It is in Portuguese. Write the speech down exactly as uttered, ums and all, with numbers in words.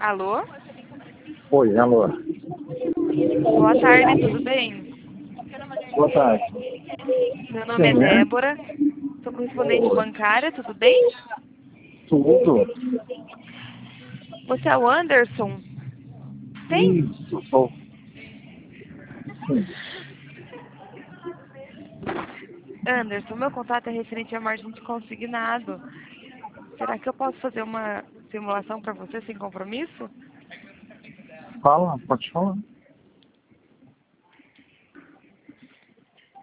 Alô? Oi, alô. Boa tarde, tudo bem? Boa tarde. Meu nome é Quem é? Débora, sou correspondente bancária, tudo bem? Tudo. Você é o Anderson? Sim? Isso, sou. Sim. Anderson, meu contato é referente à margem de consignado. Será que eu posso fazer uma simulação para você sem compromisso? Fala, pode falar.